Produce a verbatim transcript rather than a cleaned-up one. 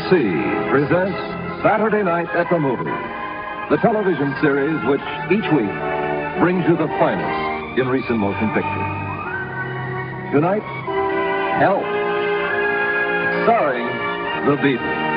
C presents Saturday Night at the Movies, the television series which each week brings you the finest in recent motion pictures. Tonight, Help, starring the Beatles.